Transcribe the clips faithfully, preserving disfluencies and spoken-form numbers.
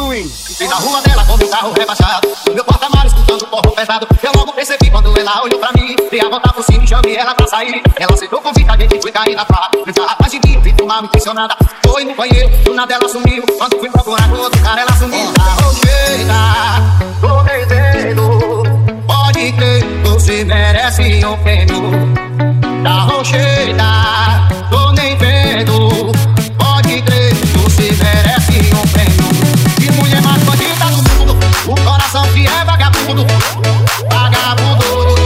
ruim. Entrei na rua dela com meu carro rebaixado, no meu porta-malas escutando o porro pesado. Eu logo percebi quando ela olhou pra mim, dei a volta por cima e chamei ela pra sair. Ela aceitou o convite, a gente foi cair na farra. Já rapaz de mim, vi mal intencionada. Foi no banheiro, do nada ela sumiu. Quando fui procurar com outro cara, ela sumiu. Tá rocheira, tô devendo. Pode crer, você merece um prêmio. Tá rocheira, tô nem vendo. Pode crer, você merece um prêmio. Que mulher mais bandida do mundo, o coração que é vagabundo. Vagabundo.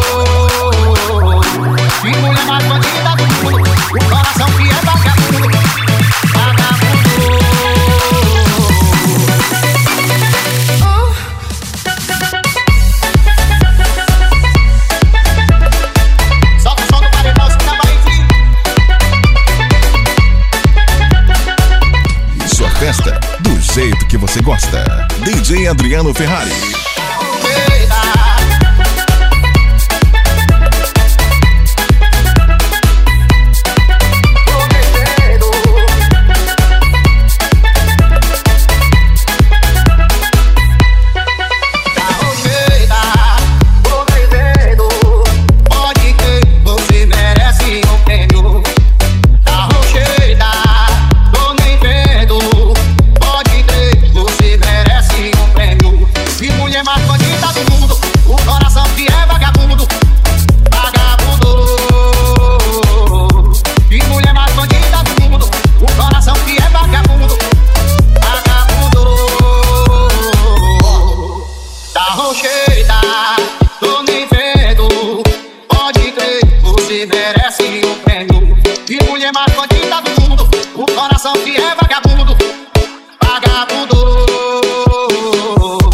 Que mulher mais bandida do mundo, o coração que é vagabundo. Vagabundo. Solta o som do paredão, se tá barriguinho. Sua festa do jeito que você gosta. D J Adriano Ferrari.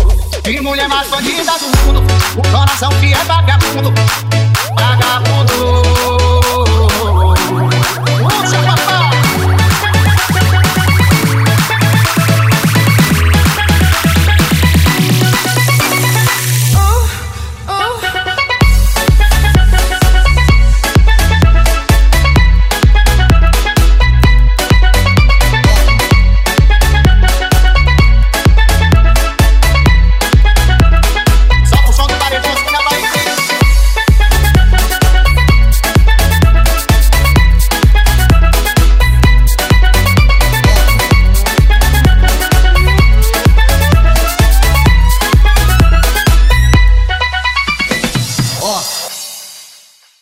Bandida do mundo, o coração que é vagabundo, vagabundo.